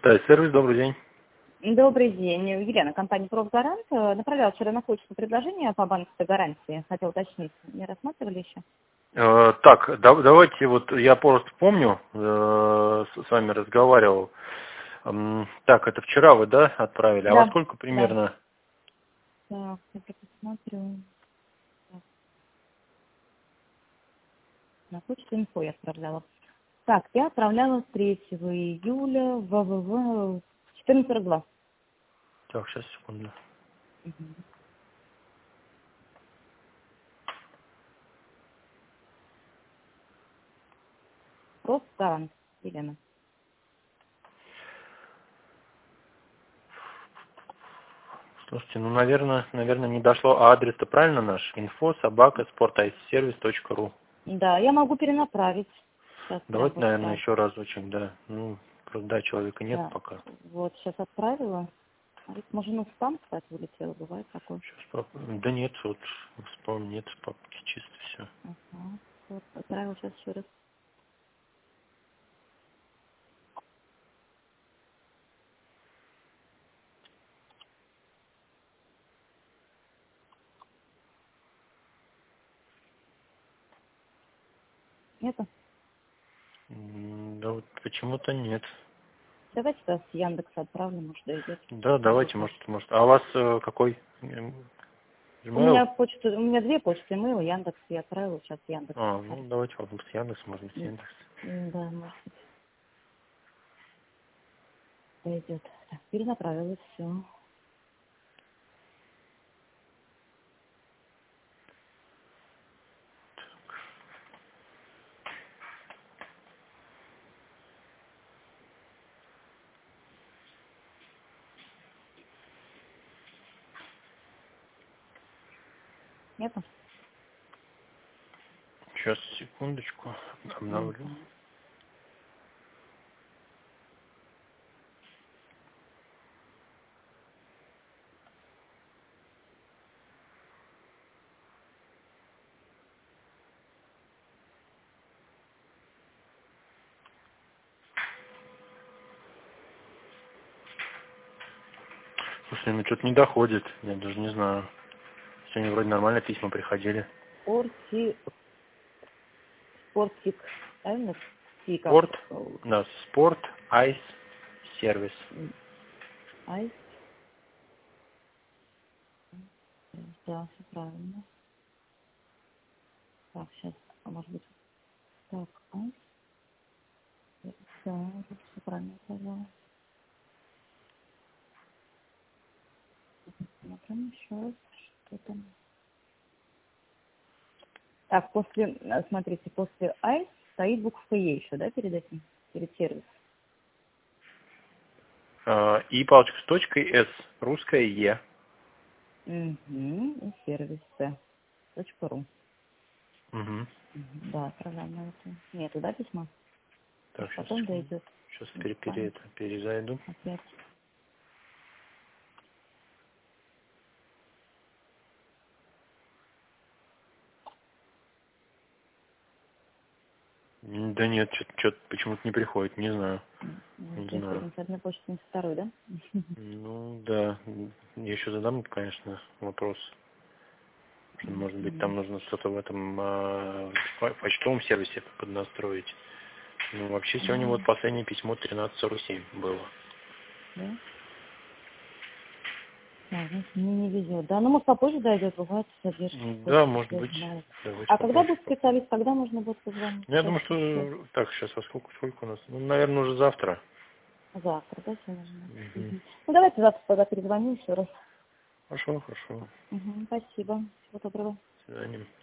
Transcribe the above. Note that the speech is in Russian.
Автосервис, добрый день. Добрый день. Елена, компания «Профгарант». Направляла вчера на почту предложение по банковской гарантии. Хотел уточнить. Не рассматривали еще? Так, давайте, вот я просто помню, с вами разговаривал. Так, это вчера вы, да, отправили? А во Да. сколько Да. примерно? Так, я посмотрю. Так, на почту инфо я отправляла. Так, я отправляла 3 июля в 14:42. Так, сейчас, секунду. «Профгарант», Елена. Слушайте, ну, наверное, не дошло. А адрес-то правильно наш? info@sporticeservice.ru. Да, я могу перенаправить. Сейчас прям Давайте, вот наверное, так. еще разочек, да. Ну, просто, да, человека нет Да. пока. Вот, сейчас отправила. Может, в спам, кстати, улетело. Бывает такое. Сейчас, да нет, вот, спам нет, папки чисто все. Ага. Вот, отправила сейчас еще раз. Нету? Да вот почему-то нет. Давайте с Яндекса отправлю, может, дойдет. Да, давайте, может. А у вас какой? У меня Gmail? почта, у меня 2 почты, email, Яндекс, я отправила, сейчас Яндекс. Ну давайте попробуем с Яндекс, может быть, с Яндекс. Да, может быть, дойдет. Так, перенаправила, все. Нету? Сейчас, секундочку, обновлю. Слушай, ну что-то не доходит, я даже не знаю. Сегодня вроде нормально письма приходили. Спортик, правильно? Как? Спорт, да, спорт, айс, сервис. Айс, да, все правильно. Так, сейчас, может быть, так, айс, да, все правильно сказала. Смотрим еще раз, что там. Так, смотрите, после айс стоит буква Е еще, да, перед этим, перед сервисом? И палочка с точкой С, русская Е. Угу, и сервис.ру. Угу. Да, отправляем это. Нету, да, письма? Так, сейчас, Потом секунду. дойдет. Сейчас Спам. перезайду. Опять. Да нет, что-то почему-то не приходит, не знаю. Не Не знаю. приходим с одной почты на второй, да? Ну да, я еще задам, конечно, вопрос. Может быть, там нужно что-то в этом почтовом сервисе поднастроить. Ну, вообще сегодня вот последнее письмо 13:47 было. Да? Да, значит, мне не везет. Да, ну может попозже дойдет, бывает задержки. Да, может быть. Бывает. Давайте А когда попозже. будет специалист, когда можно будет позвонить? Я думаю, что... Так, сейчас, сколько у нас? Ну, наверное, уже завтра. Завтра, да, сегодня? Угу. Ну давайте завтра тогда перезвоню еще раз. Хорошо. Спасибо. Всего доброго. До свидания.